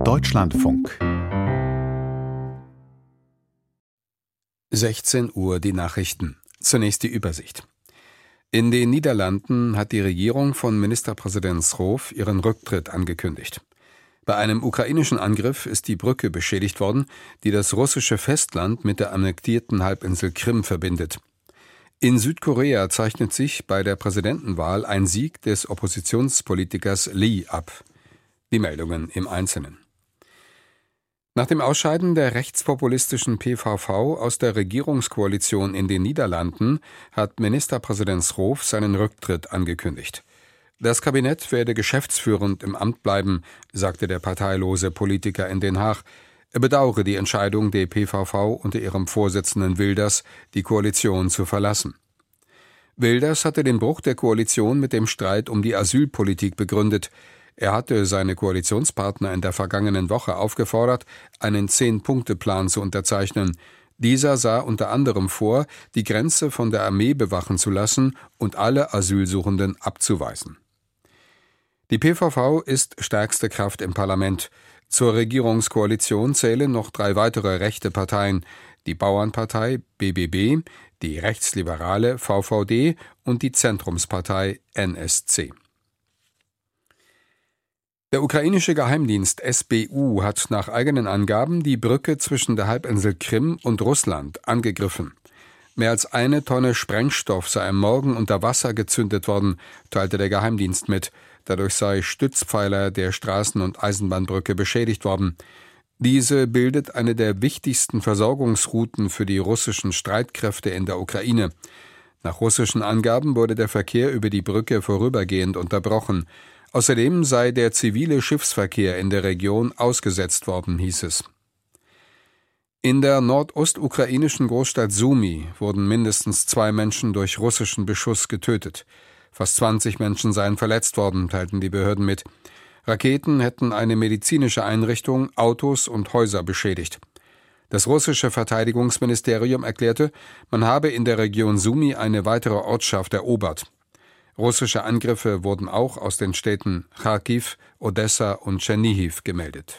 Deutschlandfunk. 16 Uhr die Nachrichten. Zunächst die Übersicht. In den Niederlanden hat die Regierung von Ministerpräsident Schoof ihren Rücktritt angekündigt. Bei einem ukrainischen Angriff ist die Brücke beschädigt worden, die das russische Festland mit der annektierten Halbinsel Krim verbindet. In Südkorea zeichnet sich bei der Präsidentenwahl ein Sieg des Oppositionspolitikers Lee ab. Die Meldungen im Einzelnen. Nach dem Ausscheiden der rechtspopulistischen PVV aus der Regierungskoalition in den Niederlanden hat Ministerpräsident Schoof seinen Rücktritt angekündigt. Das Kabinett werde geschäftsführend im Amt bleiben, sagte der parteilose Politiker in Den Haag. Er bedauere die Entscheidung der PVV unter ihrem Vorsitzenden Wilders, die Koalition zu verlassen. Wilders hatte den Bruch der Koalition mit dem Streit um die Asylpolitik begründet. Er hatte seine Koalitionspartner in der vergangenen Woche aufgefordert, einen 10-Punkte-Plan zu unterzeichnen. Dieser sah unter anderem vor, die Grenze von der Armee bewachen zu lassen und alle Asylsuchenden abzuweisen. Die PVV ist stärkste Kraft im Parlament. Zur Regierungskoalition zählen noch 3 weitere rechte Parteien: die Bauernpartei BBB, die rechtsliberale VVD und die Zentrumspartei NSC. Der ukrainische Geheimdienst SBU hat nach eigenen Angaben die Brücke zwischen der Halbinsel Krim und Russland angegriffen. Mehr als 1 Tonne Sprengstoff sei am Morgen unter Wasser gezündet worden, teilte der Geheimdienst mit. Dadurch sei Stützpfeiler der Straßen- und Eisenbahnbrücke beschädigt worden. Diese bildet eine der wichtigsten Versorgungsrouten für die russischen Streitkräfte in der Ukraine. Nach russischen Angaben wurde der Verkehr über die Brücke vorübergehend unterbrochen. Außerdem sei der zivile Schiffsverkehr in der Region ausgesetzt worden, hieß es. In der nordostukrainischen Großstadt Sumy wurden mindestens 2 Menschen durch russischen Beschuss getötet. Fast 20 Menschen seien verletzt worden, teilten die Behörden mit. Raketen hätten eine medizinische Einrichtung, Autos und Häuser beschädigt. Das russische Verteidigungsministerium erklärte, man habe in der Region Sumy eine weitere Ortschaft erobert. Russische Angriffe wurden auch aus den Städten Charkiw, Odessa und Tschernihiw gemeldet.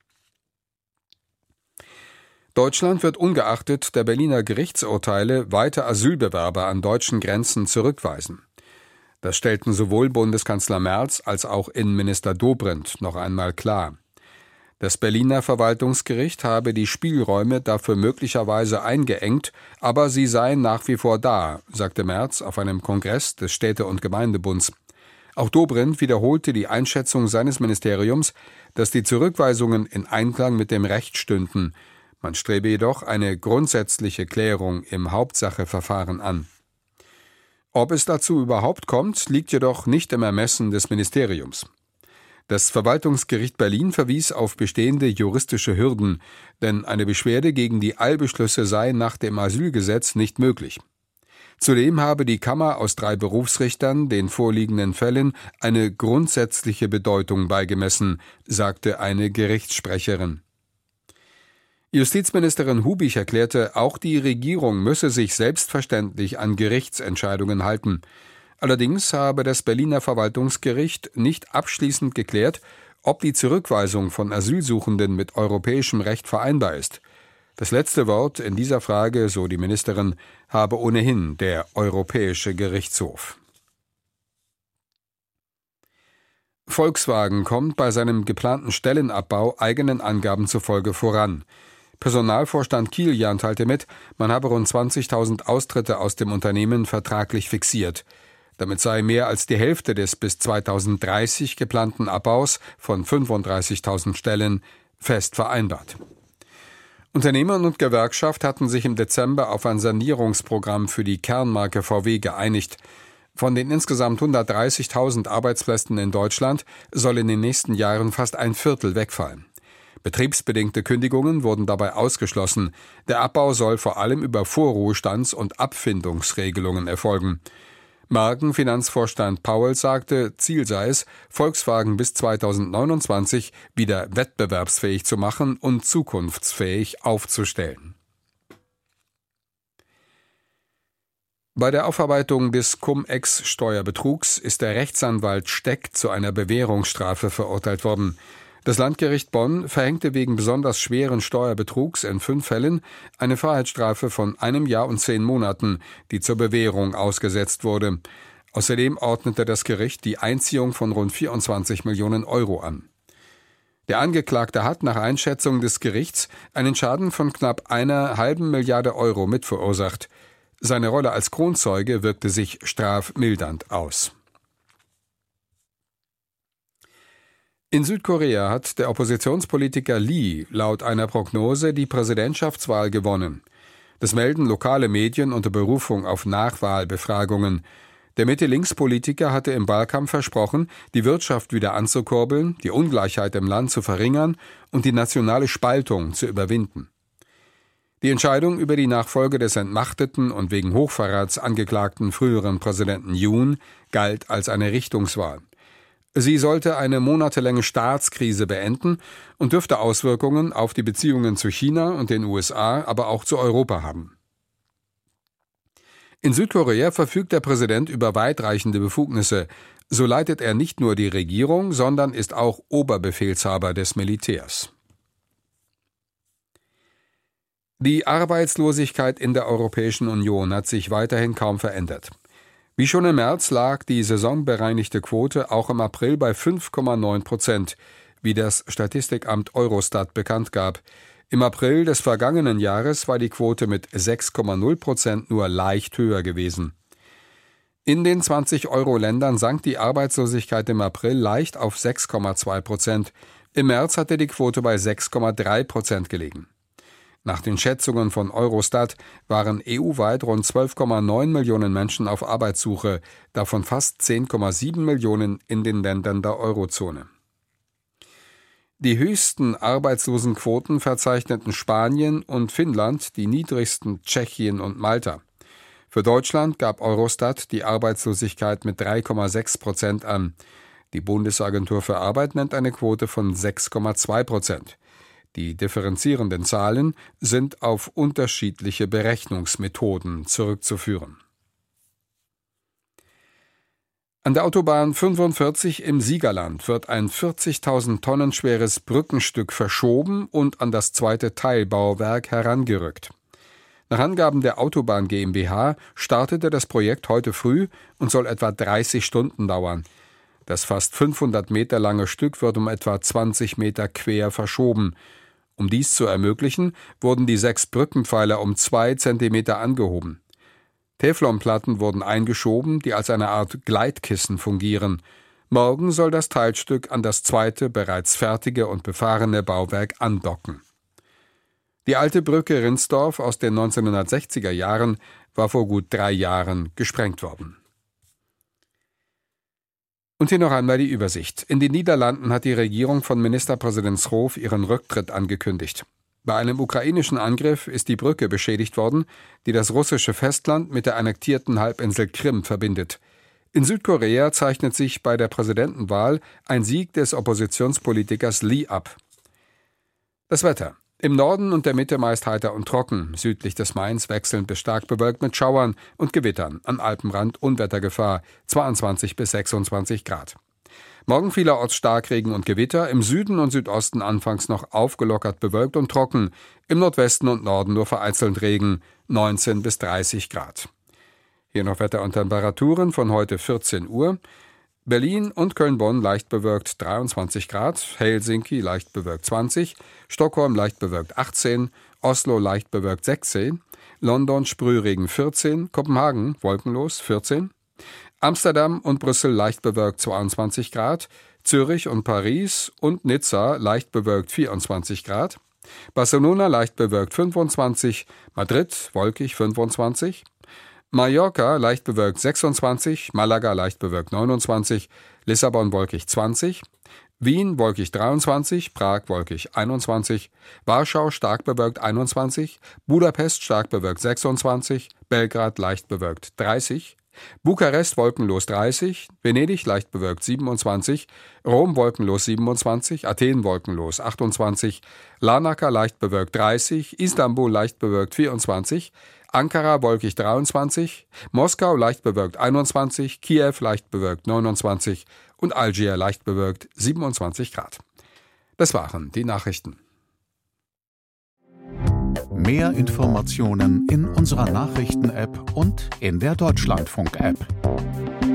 Deutschland wird ungeachtet der Berliner Gerichtsurteile weiter Asylbewerber an deutschen Grenzen zurückweisen. Das stellten sowohl Bundeskanzler Merz als auch Innenminister Dobrindt noch einmal klar. Das Berliner Verwaltungsgericht habe die Spielräume dafür möglicherweise eingeengt, aber sie seien nach wie vor da, sagte Merz auf einem Kongress des Städte- und Gemeindebunds. Auch Dobrindt wiederholte die Einschätzung seines Ministeriums, dass die Zurückweisungen in Einklang mit dem Recht stünden. Man strebe jedoch eine grundsätzliche Klärung im Hauptsacheverfahren an. Ob es dazu überhaupt kommt, liegt jedoch nicht im Ermessen des Ministeriums. Das Verwaltungsgericht Berlin verwies auf bestehende juristische Hürden, denn eine Beschwerde gegen die Eilbeschlüsse sei nach dem Asylgesetz nicht möglich. Zudem habe die Kammer aus 3 Berufsrichtern den vorliegenden Fällen eine grundsätzliche Bedeutung beigemessen, sagte eine Gerichtssprecherin. Justizministerin Hubich erklärte, auch die Regierung müsse sich selbstverständlich an Gerichtsentscheidungen halten. Allerdings habe das Berliner Verwaltungsgericht nicht abschließend geklärt, ob die Zurückweisung von Asylsuchenden mit europäischem Recht vereinbar ist. Das letzte Wort in dieser Frage, so die Ministerin, habe ohnehin der Europäische Gerichtshof. Volkswagen kommt bei seinem geplanten Stellenabbau eigenen Angaben zufolge voran. Personalvorstand Kilian teilte mit, man habe rund 20.000 Austritte aus dem Unternehmen vertraglich fixiert. Damit sei mehr als die Hälfte des bis 2030 geplanten Abbaus von 35.000 Stellen fest vereinbart. Unternehmen und Gewerkschaft hatten sich im Dezember auf ein Sanierungsprogramm für die Kernmarke VW geeinigt. Von den insgesamt 130.000 Arbeitsplätzen in Deutschland soll in den nächsten Jahren fast ein Viertel wegfallen. Betriebsbedingte Kündigungen wurden dabei ausgeschlossen. Der Abbau soll vor allem über Vorruhestands- und Abfindungsregelungen erfolgen. Markenfinanzvorstand Paul sagte, Ziel sei es, Volkswagen bis 2029 wieder wettbewerbsfähig zu machen und zukunftsfähig aufzustellen. Bei der Aufarbeitung des Cum-Ex-Steuerbetrugs ist der Rechtsanwalt Steck zu einer Bewährungsstrafe verurteilt worden. Das Landgericht Bonn verhängte wegen besonders schweren Steuerbetrugs in 5 Fällen eine Freiheitsstrafe von 1 Jahr und 10 Monaten, die zur Bewährung ausgesetzt wurde. Außerdem ordnete das Gericht die Einziehung von rund 24 Millionen Euro an. Der Angeklagte hat nach Einschätzung des Gerichts einen Schaden von knapp 1,5 Milliarde Euro mitverursacht. Seine Rolle als Kronzeuge wirkte sich strafmildernd aus. In Südkorea hat der Oppositionspolitiker Lee laut einer Prognose die Präsidentschaftswahl gewonnen. Das melden lokale Medien unter Berufung auf Nachwahlbefragungen. Der Mitte-Links-Politiker hatte im Wahlkampf versprochen, die Wirtschaft wieder anzukurbeln, die Ungleichheit im Land zu verringern und die nationale Spaltung zu überwinden. Die Entscheidung über die Nachfolge des entmachteten und wegen Hochverrats angeklagten früheren Präsidenten Yoon galt als eine Richtungswahl. Sie sollte eine monatelange Staatskrise beenden und dürfte Auswirkungen auf die Beziehungen zu China und den USA, aber auch zu Europa haben. In Südkorea verfügt der Präsident über weitreichende Befugnisse. So leitet er nicht nur die Regierung, sondern ist auch Oberbefehlshaber des Militärs. Die Arbeitslosigkeit in der Europäischen Union hat sich weiterhin kaum verändert. Wie schon im März lag die saisonbereinigte Quote auch im April bei 5,9%, wie das Statistikamt Eurostat bekannt gab. Im April des vergangenen Jahres war die Quote mit 6,0% nur leicht höher gewesen. In den 20-Euro-Ländern sank die Arbeitslosigkeit im April leicht auf 6,2%. Im März hatte die Quote bei 6,3% gelegen. Nach den Schätzungen von Eurostat waren EU-weit rund 12,9 Millionen Menschen auf Arbeitssuche, davon fast 10,7 Millionen in den Ländern der Eurozone. Die höchsten Arbeitslosenquoten verzeichneten Spanien und Finnland, die niedrigsten Tschechien und Malta. Für Deutschland gab Eurostat die Arbeitslosigkeit mit 3,6% an. Die Bundesagentur für Arbeit nennt eine Quote von 6,2%. Die differenzierenden Zahlen sind auf unterschiedliche Berechnungsmethoden zurückzuführen. An der Autobahn 45 im Siegerland wird ein 40.000 Tonnen schweres Brückenstück verschoben und an das zweite Teilbauwerk herangerückt. Nach Angaben der Autobahn GmbH startete das Projekt heute früh und soll etwa 30 Stunden dauern. Das fast 500 Meter lange Stück wird um etwa 20 Meter quer verschoben. Um dies zu ermöglichen, wurden die 6 Brückenpfeiler um 2 Zentimeter angehoben. Teflonplatten wurden eingeschoben, die als eine Art Gleitkissen fungieren. Morgen soll das Teilstück an das zweite, bereits fertige und befahrene Bauwerk andocken. Die alte Brücke Rinsdorf aus den 1960er Jahren war vor gut 3 Jahren gesprengt worden. Und hier noch einmal die Übersicht. In den Niederlanden hat die Regierung von Ministerpräsident Schroef ihren Rücktritt angekündigt. Bei einem ukrainischen Angriff ist die Brücke beschädigt worden, die das russische Festland mit der annektierten Halbinsel Krim verbindet. In Südkorea zeichnet sich bei der Präsidentenwahl ein Sieg des Oppositionspolitikers Lee ab. Das Wetter. Im Norden und der Mitte meist heiter und trocken, südlich des Mains wechselnd bis stark bewölkt mit Schauern und Gewittern, am Alpenrand Unwettergefahr, 22 bis 26 Grad. Morgen vielerorts Starkregen und Gewitter, im Süden und Südosten anfangs noch aufgelockert bewölkt und trocken, im Nordwesten und Norden nur vereinzelt Regen, 19 bis 30 Grad. Hier noch Wetter und Temperaturen von heute 14 Uhr. Berlin und Köln-Bonn leicht bewölkt 23 Grad, Helsinki leicht bewölkt 20, Stockholm leicht bewölkt 18, Oslo leicht bewölkt 16, London Sprühregen 14, Kopenhagen wolkenlos 14, Amsterdam und Brüssel leicht bewölkt 22 Grad, Zürich und Paris und Nizza leicht bewölkt 24 Grad, Barcelona leicht bewölkt 25, Madrid wolkig 25, Mallorca leicht bewölkt 26, Malaga leicht bewölkt 29, Lissabon wolkig 20, Wien wolkig 23, Prag wolkig 21, Warschau stark bewölkt 21, Budapest stark bewölkt 26, Belgrad leicht bewölkt 30, Bukarest wolkenlos 30, Venedig leicht bewölkt 27, Rom wolkenlos 27, Athen wolkenlos 28, Larnaca leicht bewölkt 30, Istanbul leicht bewölkt 24, Ankara wolkig 23, Moskau leicht bewölkt 21, Kiew leicht bewölkt 29 und Algier leicht bewölkt 27 Grad. Das waren die Nachrichten. Mehr Informationen in unserer Nachrichten-App und in der Deutschlandfunk-App.